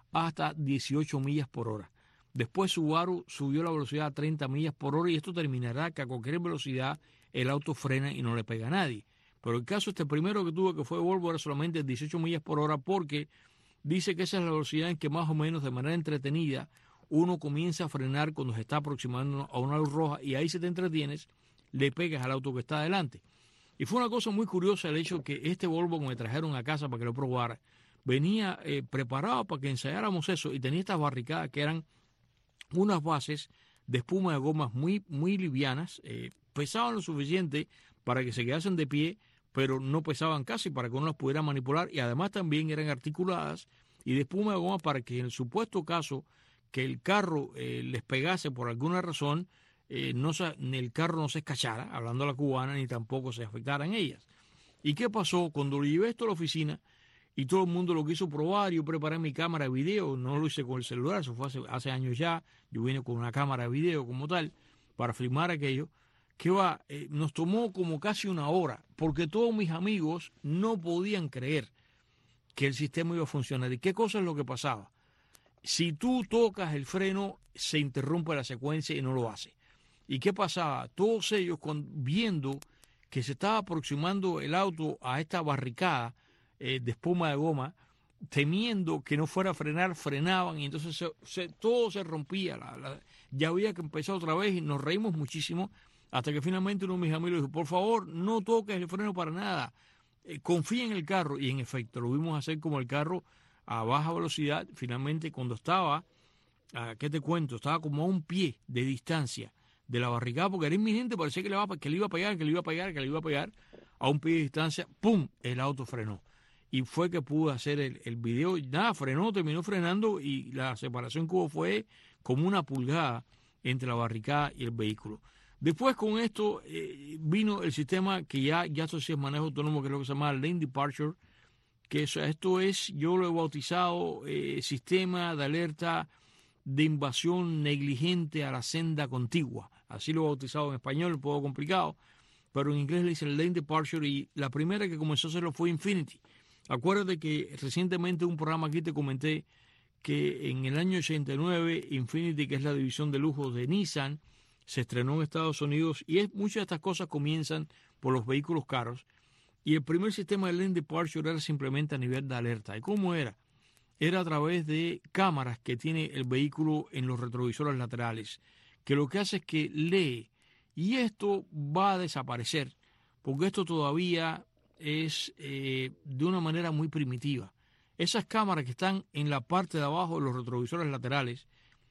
hasta dieciocho millas por hora. Después Subaru subió la velocidad a treinta millas por hora y esto terminará que a cualquier velocidad el auto frena y no le pega a nadie. Pero el caso este primero que tuvo, que fue Volvo, era solamente dieciocho millas por hora porque dice que esa es la velocidad en que más o menos de manera entretenida uno comienza a frenar cuando se está aproximando a una luz roja y ahí se te entretienes, le pegas al auto que está adelante. Y fue una cosa muy curiosa el hecho que este Volvo que me trajeron a casa para que lo probara, venía eh, preparado para que ensayáramos eso y tenía estas barricadas que eran unas bases de espuma de gomas muy, muy livianas, eh, pesaban lo suficiente para que se quedasen de pie, pero no pesaban casi para que uno las pudiera manipular y además también eran articuladas y de espuma de goma para que en el supuesto caso que el carro eh, les pegase por alguna razón, eh, no se, ni el carro no se escachara, hablando a la cubana, ni tampoco se afectaran ellas. ¿Y qué pasó? Cuando lo llevé esto a la oficina y todo el mundo lo quiso probar, yo preparé mi cámara de video, no lo hice con el celular, eso fue hace, hace años ya, yo vine con una cámara de video como tal, para filmar aquello, que va, eh, nos tomó como casi una hora, porque todos mis amigos no podían creer que el sistema iba a funcionar. ¿Y qué cosa es lo que pasaba? Si tú tocas el freno, se interrumpe la secuencia y no lo hace. ¿Y qué pasaba? Todos ellos, con, viendo que se estaba aproximando el auto a esta barricada eh, de espuma de goma, temiendo que no fuera a frenar, frenaban y entonces se, se, todo se rompía. La, la, ya había que empezar otra vez y nos reímos muchísimo hasta que finalmente uno de mis amigos dijo, por favor, no toques el freno para nada, eh, confía en el carro. Y en efecto, lo vimos hacer como el carro a baja velocidad, finalmente cuando estaba, uh, ¿qué te cuento? Estaba como a un pie de distancia de la barricada, porque era inminente, parecía que le, iba, que le iba a pegar, que le iba a pegar, que le iba a pegar, a un pie de distancia, ¡pum!, el auto frenó. Y fue que pudo hacer el, el video, nada, frenó, terminó frenando y la separación que hubo fue como una pulgada entre la barricada y el vehículo. Después con esto eh, vino el sistema que ya, ya esto sí es manejo autónomo, que es lo que se llama Lane Departure, que eso, esto es, yo lo he bautizado, eh, sistema de alerta de invasión negligente a la senda contigua. Así lo he bautizado en español, un poco complicado, pero en inglés le dicen Lane Departure y la primera que comenzó a hacerlo fue Infiniti. Acuérdate que recientemente en un programa aquí te comenté que en el año ochenta y nueve Infiniti, que es la división de lujo de Nissan, se estrenó en Estados Unidos y es, muchas de estas cosas comienzan por los vehículos caros. Y el primer sistema de Lane Departure era simplemente a nivel de alerta. ¿Y cómo era? Era a través de cámaras que tiene el vehículo en los retrovisores laterales, que lo que hace es que lee. Y esto va a desaparecer, porque esto todavía es eh, de una manera muy primitiva. Esas cámaras que están en la parte de abajo de los retrovisores laterales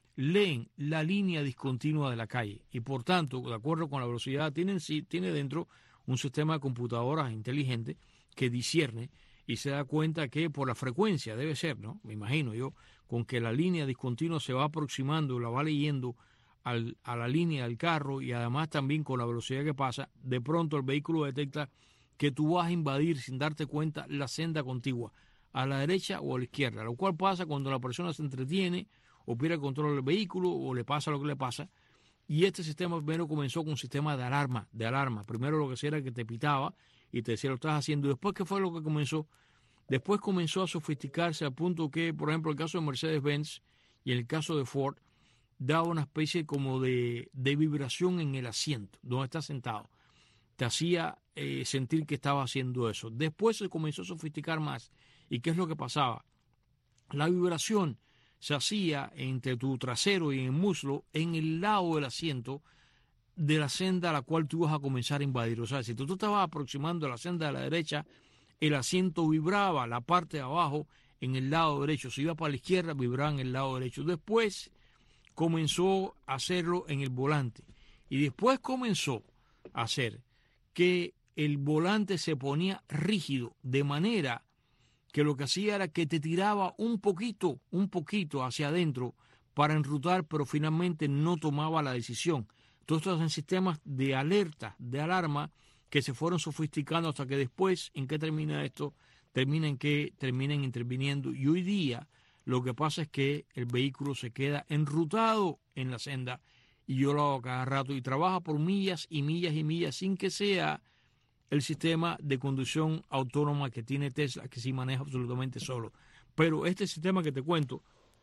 leen la línea discontinua de la calle y por tanto, de acuerdo con la velocidad, tienen, tiene dentro un sistema de computadoras inteligente que discierne y se da cuenta que por la frecuencia debe ser, ¿no? Me imagino yo, con que la línea discontinua se va aproximando, la va leyendo al, a la línea del carro y además también con la velocidad que pasa, de pronto el vehículo detecta que tú vas a invadir sin darte cuenta la senda contigua, a la derecha o a la izquierda, lo cual pasa cuando la persona se entretiene o pierde el control del vehículo o le pasa lo que le pasa. Y este sistema primero comenzó con un sistema de alarma, de alarma. Primero lo que hacía era que te pitaba y te decía lo estás haciendo. Después, ¿qué fue lo que comenzó? Después comenzó a sofisticarse al punto que, por ejemplo, el caso de Mercedes-Benz y el caso de Ford, daba una especie como de, de vibración en el asiento, donde estás sentado. Te hacía eh, sentir que estaba haciendo eso. Después se comenzó a sofisticar más. ¿Y qué es lo que pasaba? La vibración se hacía entre tu trasero y el muslo en el lado del asiento de la senda a la cual tú ibas a comenzar a invadir. O sea, si tú te estabas aproximando a la senda de la derecha, el asiento vibraba la parte de abajo en el lado derecho. Si iba para la izquierda, vibraba en el lado derecho. Después comenzó a hacerlo en el volante. Y después comenzó a hacer que el volante se ponía rígido, de manera que lo que hacía era que te tiraba un poquito, un poquito hacia adentro para enrutar, pero finalmente no tomaba la decisión. Todos estos son sistemas de alerta, de alarma, que se fueron sofisticando hasta que después, ¿en qué termina esto? Termina en que terminen interviniendo. Y hoy día lo que pasa es que el vehículo se queda enrutado en la senda, y yo lo hago cada rato, y trabaja por millas y millas y millas sin que sea el sistema de conducción autónoma que tiene Tesla, que sí maneja absolutamente solo. Pero este sistema que te cuento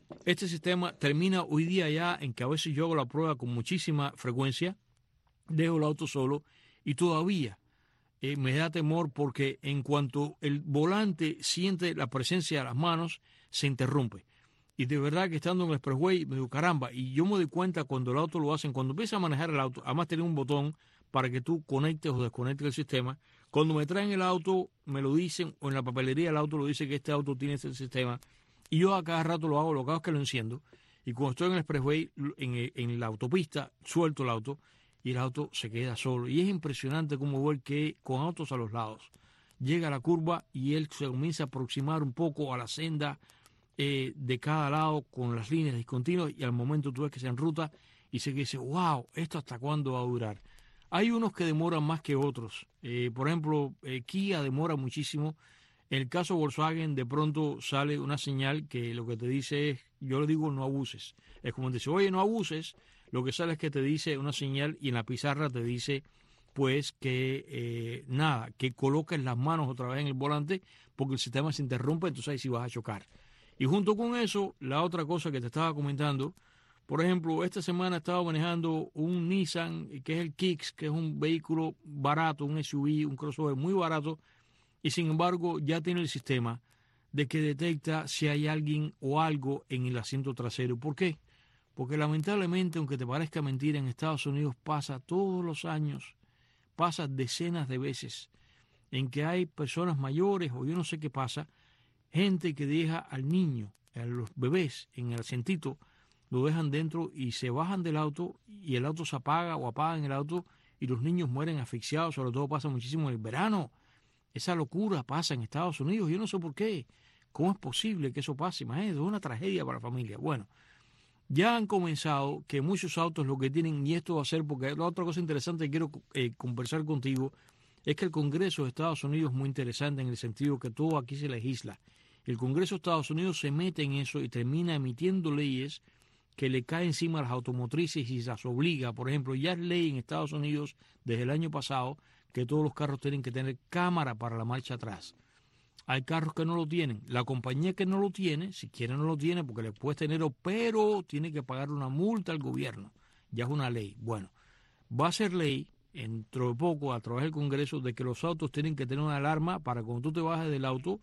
Este sistema termina hoy día ya en que a veces yo hago la prueba con muchísima frecuencia, dejo el auto solo y todavía eh, me da temor porque en cuanto el volante siente la presencia de las manos, se interrumpe. Y de verdad que estando en el expressway me digo, caramba, y yo me doy cuenta cuando el auto lo hacen, cuando empieza a manejar el auto, además tiene un botón para que tú conectes o desconectes el sistema. Cuando me traen el auto, me lo dicen, o en la papelería del auto lo dice que este auto tiene este sistema, y yo a cada rato lo hago, lo que hago es que lo enciendo, y cuando estoy en el expressway, en, en la autopista, suelto el auto, y el auto se queda solo. Y es impresionante cómo ver que con autos a los lados, llega a la curva y él se comienza a aproximar un poco a la senda eh, de cada lado con las líneas discontinuas, y al momento tú ves que se enruta y se dice, wow, ¿esto hasta cuándo va a durar? Hay unos que demoran más que otros. Eh, por ejemplo, eh, Kia demora muchísimo. En el caso de Volkswagen, de pronto sale una señal que lo que te dice es, yo le digo no abuses. Es como dice, oye, no abuses. Lo que sale es que te dice una señal y en la pizarra te dice, pues, que eh, nada, que coloques las manos otra vez en el volante porque el sistema se interrumpe, entonces ahí sí vas a chocar. Y junto con eso, la otra cosa que te estaba comentando, por ejemplo, esta semana estaba manejando un Nissan, que es el Kicks, que es un vehículo barato, un S U V, un crossover muy barato, y sin embargo ya tiene el sistema de que detecta si hay alguien o algo en el asiento trasero. ¿Por qué? Porque lamentablemente, aunque te parezca mentira, en Estados Unidos pasa todos los años, pasa decenas de veces, en que hay personas mayores, o yo no sé qué pasa, gente que deja al niño, a los bebés, en el asientito, lo dejan dentro y se bajan del auto y el auto se apaga o apagan el auto y los niños mueren asfixiados. Sobre todo pasa muchísimo en el verano. Esa locura pasa en Estados Unidos. Yo no sé por qué. ¿Cómo es posible que eso pase? Imagínate, es una tragedia para la familia. Bueno, ya han comenzado que muchos autos lo que tienen, y esto va a ser porque la otra cosa interesante que quiero eh, conversar contigo, es que el Congreso de Estados Unidos es muy interesante en el sentido que todo aquí se legisla. El Congreso de Estados Unidos se mete en eso y termina emitiendo leyes que le cae encima a las automotrices y las obliga. Por ejemplo, ya es ley en Estados Unidos desde el año pasado que todos los carros tienen que tener cámara para la marcha atrás. Hay carros que no lo tienen. La compañía que no lo tiene, si quiere no lo tiene porque le puede tener, pero tiene que pagar una multa al gobierno. Ya es una ley. Bueno, va a ser ley dentro de poco a través del Congreso de que los autos tienen que tener una alarma para cuando tú te bajes del auto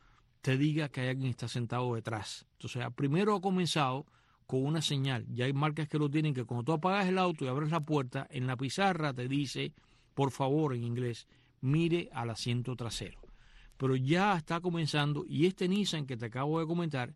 te diga que hay alguien que está sentado detrás. Entonces, primero ha comenzado con una señal. Ya hay marcas que lo tienen, que cuando tú apagas el auto y abres la puerta, en la pizarra te dice, por favor, en inglés, mire al asiento trasero. Pero ya está comenzando, y este Nissan que te acabo de comentar,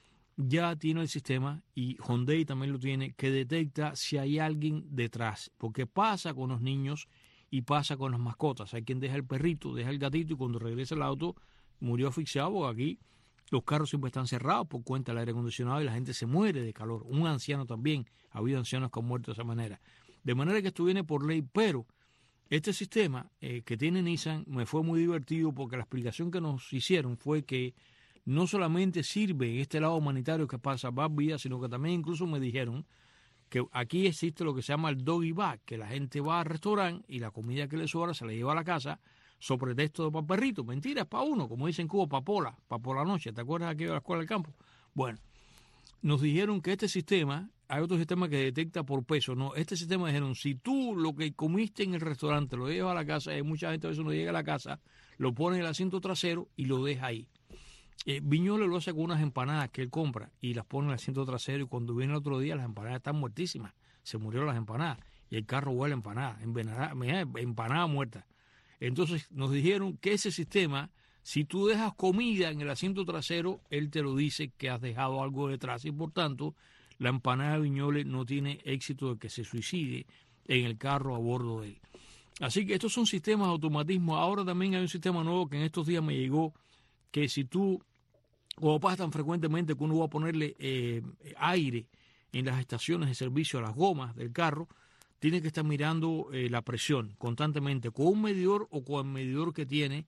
ya tiene el sistema, y Hyundai también lo tiene, que detecta si hay alguien detrás. Porque pasa con los niños y pasa con las mascotas. Hay quien deja el perrito, deja el gatito, y cuando regresa el auto, murió asfixiado, porque aquí los carros siempre están cerrados por cuenta del aire acondicionado y la gente se muere de calor. Un anciano también, ha habido ancianos que han muerto de esa manera. De manera que esto viene por ley, pero este sistema eh, que tiene Nissan me fue muy divertido porque la explicación que nos hicieron fue que no solamente sirve en este lado humanitario que pasa más vida, sino que también incluso me dijeron que aquí existe lo que se llama el doggy bag, que la gente va al restaurante y la comida que le sobra se la lleva a la casa, sobre texto de para perrito. Mentira, es para uno, como dicen en Cuba, para pola, para por la noche. ¿Te acuerdas aquí de la escuela del campo? Bueno, nos dijeron que este sistema, hay otro sistema que detecta por peso, no, este sistema dijeron, si tú lo que comiste en el restaurante lo llevas a la casa, hay mucha gente a veces no llega a la casa, lo pone en el asiento trasero y lo deja ahí. Eh, Viñoles lo hace con unas empanadas que él compra y las pone en el asiento trasero, y cuando viene el otro día las empanadas están muertísimas, se murieron las empanadas y el carro huele a empanada, empanada, empanada muerta. Entonces nos dijeron que ese sistema, si tú dejas comida en el asiento trasero, él te lo dice que has dejado algo detrás, y por tanto la empanada de Viñoles no tiene éxito de que se suicide en el carro a bordo de él. Así que estos son sistemas de automatismo. Ahora también hay un sistema nuevo que en estos días me llegó, que si tú, como pasa tan frecuentemente que uno va a ponerle eh, aire en las estaciones de servicio a las gomas del carro, tiene que estar mirando eh, la presión constantemente con un medidor o con el medidor que tiene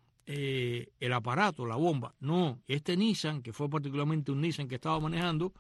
eh, el aparato, la bomba. No, este Nissan, que fue particularmente un Nissan que estaba manejando,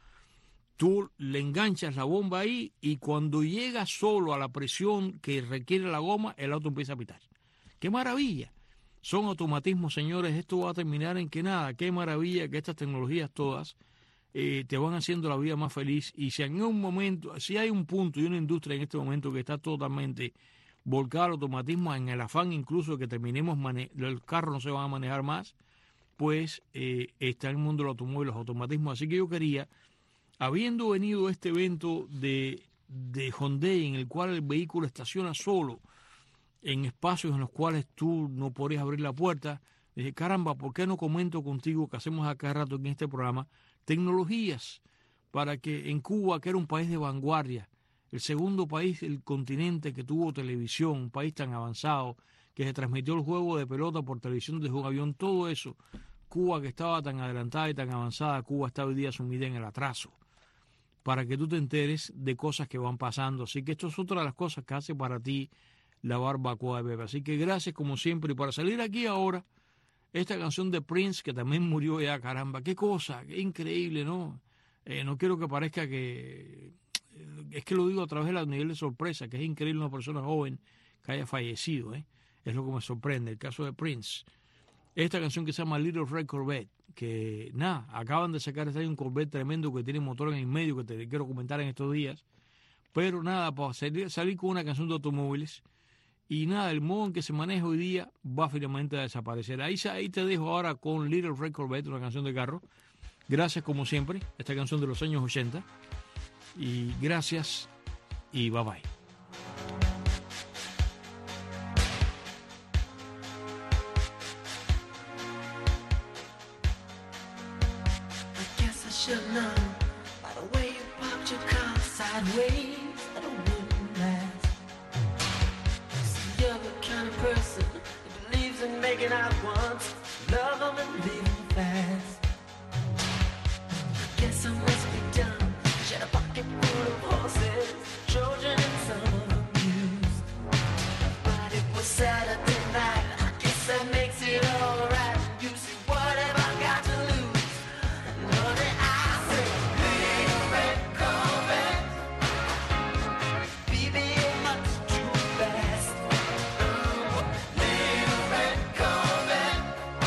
tú le enganchas la bomba ahí y cuando llega solo a la presión que requiere la goma, el auto empieza a pitar. ¡Qué maravilla! Son automatismos, señores. Esto va a terminar en que nada. ¡Qué maravilla que estas tecnologías todas eh, te van haciendo la vida más feliz. Y si en un momento, si hay un punto y una industria en este momento que está totalmente volcada al automatismo, en el afán incluso de que terminemos, mane- los carros no se van a manejar más, pues eh, está el mundo del automóvil, los automatismos. Así que yo quería, habiendo venido este evento de, de Hyundai, en el cual el vehículo estaciona solo, en espacios en los cuales tú no podrías abrir la puerta, dije, caramba, ¿por qué no comento contigo, que hacemos a cada rato en este programa, tecnologías para que en Cuba, que era un país de vanguardia, el segundo país del continente que tuvo televisión, un país tan avanzado, que se transmitió el juego de pelota por televisión desde un avión, todo eso, Cuba que estaba tan adelantada y tan avanzada, Cuba está hoy día sumida en el atraso, para que tú te enteres de cosas que van pasando. Así que esto es otra de las cosas que hace para ti la barbacoa de Pepe. Así que gracias como siempre. Y para salir aquí ahora, esta canción de Prince, que también murió ya, caramba, qué cosa, qué increíble, ¿no? Eh, no quiero que parezca que... Es que lo digo a través del nivel de sorpresa, que es increíble una persona joven que haya fallecido, ¿eh? Es lo que me sorprende, el caso de Prince. Esta canción que se llama Little Red Corvette, que nada, acaban de sacar este año un Corvette tremendo que tiene motor en el medio, que te quiero comentar en estos días. Pero nada, para salir, salir con una canción de automóviles, y nada, el modo en que se maneja hoy día va finalmente a desaparecer. Ahí, ahí te dejo ahora con Little Red Corvette, una canción de carro. Gracias como siempre, esta canción de los años ochenta. Y gracias y bye bye. I guess I should know by the way you parked your car sideways that it wouldn't last. See, you're the kind of person who believes in making out once, love them and leave them fast. I guess I must be dumb. She had a pocket full of horses, Trojan and some of them used. But it was Saturday night, I guess that makes it alright. You see, what have I got to lose? Nothing, I say, little red Corvette, baby, you're much too fast. Oh, little red Corvette,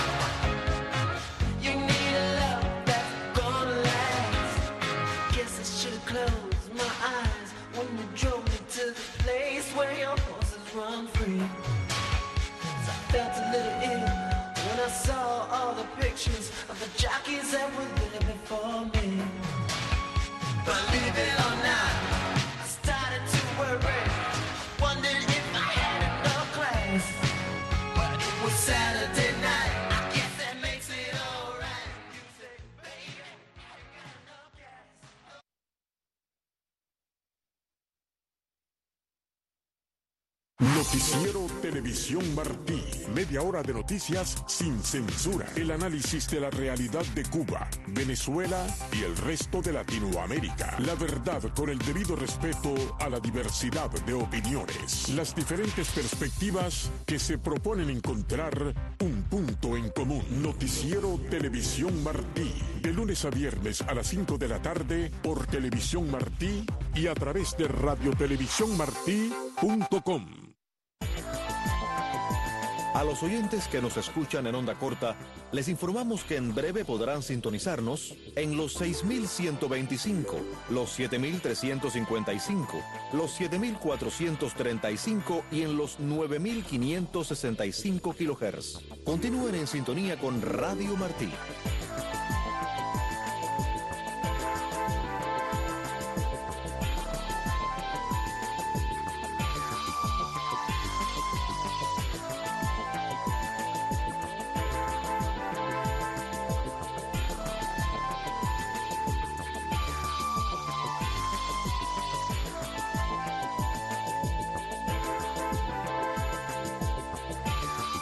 you need a love that's gonna last. Guess I should've closed my eyes when you drove me to the place where your horses run free. 'Cause I felt a little ill when I saw all the pictures of the jockeys that were there before me. Believe it or not, I started to worry, wondered if I had enough class. But it was Saturday night, I guess that makes it alright. You say, baby, I got no gas. Noticiero Televisión Martí. Media hora de noticias sin censura. El análisis de la realidad de Cuba, Venezuela y el resto de Latinoamérica. La verdad con el debido respeto a la diversidad de opiniones. Las diferentes perspectivas que se proponen encontrar un punto en común. Noticiero Televisión Martí. De lunes a viernes a las cinco de la tarde por Televisión Martí y a través de radio televisión martí punto com. A los oyentes que nos escuchan en onda corta, les informamos que en breve podrán sintonizarnos en los seis mil ciento veinticinco, los siete mil trescientos cincuenta y cinco, los siete mil cuatrocientos treinta y cinco y en los nueve mil quinientos sesenta y cinco kilohertz. Continúen en sintonía con Radio Martí.